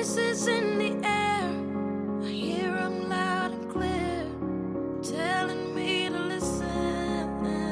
voices in the air, I hear them loud and clear, telling me to listen.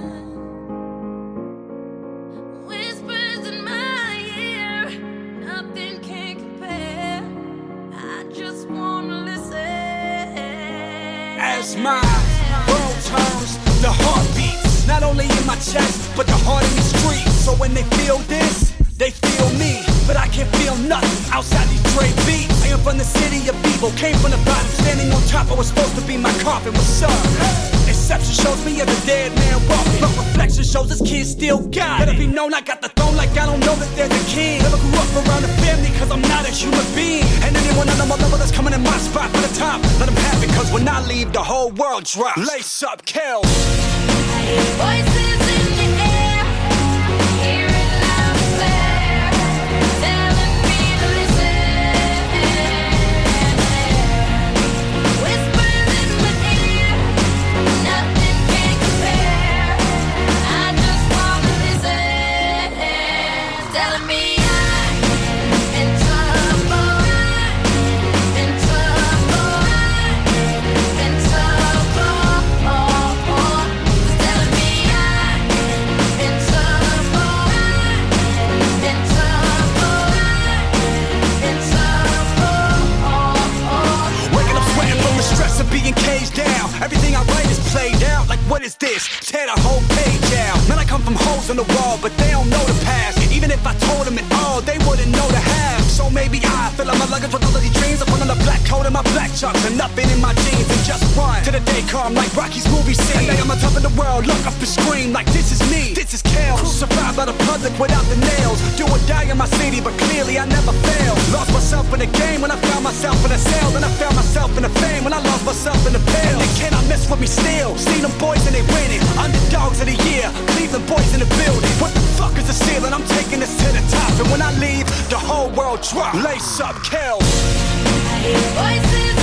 Whispers in my ear, nothing can compare. I just wanna listen. As my world turns, the heart beats, not only in my chest, but the heart in the streets. So when they feel this, they feel me, but I can't feel nothing outside these Dre beats. I am from the city of evil, came from the bottom, standing on top. I was supposed to be my coffin. What's up? Inception shows me as a dead man walking, but reflection shows this kid still got it. Let it be known I got the throne like I don't know that there's a king. Never grew up around a family cause I'm not a human being. And anyone on my level that's coming in my spot for the top, let them have it, cause when I leave the whole world drops. Lace up, kill. Voices in the air, hear it loud and clear, telling me to listen. Whispers in my ear, nothing can compare. I just wanna listen. Telling me I'm in trouble, in trouble, in trouble. Telling me I'm in trouble, in trouble, in trouble. Waking up sweating from the stress of being caged down. Everything I write is played out. Like what is this? Tear the whole page out. Man, I come from holes in the wall, but they don't know the past. Even if I told them it all, they wouldn't know the half. So maybe I fill up my luggage with all of these dreams. I put on a black coat and my black chucks and nothing in my jeans and just run to the day come like Rocky's movie scene. And I'm on top of the world, look up and scream like this is me, this is Kel. Survived by the public without the nails. Do or die in my city, but clearly I never failed. Lost myself in the game when I found myself in a cell. Then I found myself in the fame when I lost myself in the pill. And they cannot mess with me still. See them boys and they winning. Underdogs of the year, Cleveland boys in the building. What the fuck is the ceiling? I'm taking this to the top. And when I leave, the whole world drop. Lace up, Kel. Voices